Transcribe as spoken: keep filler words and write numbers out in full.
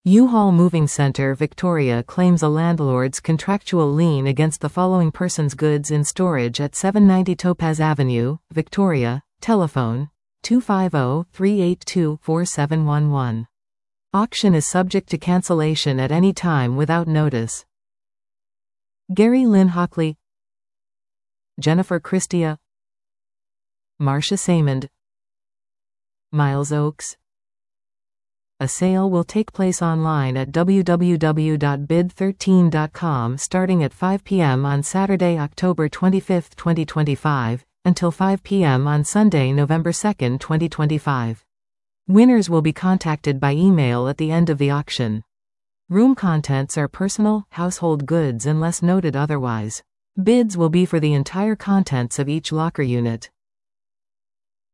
U-Haul Moving Center Victoria claims a landlord's contractual lien against the following person's goods in storage at seven ninety Topaz Avenue, Victoria. Telephone two five zero, three eight two, four seven one one. Auction is subject to cancellation at any time without notice. Gary Lynn Hockley, Jennifer Christia, Marcia Saymond, Miles Oakes. A sale will take place online at w w w dot bid thirteen dot com starting at five p m on Saturday, October twenty-fifth, twenty twenty-five, until five p m on Sunday, November second, twenty twenty-five. Winners will be contacted by email at the end of the auction. Room contents are personal, household goods unless noted otherwise. Bids will be for the entire contents of each locker unit.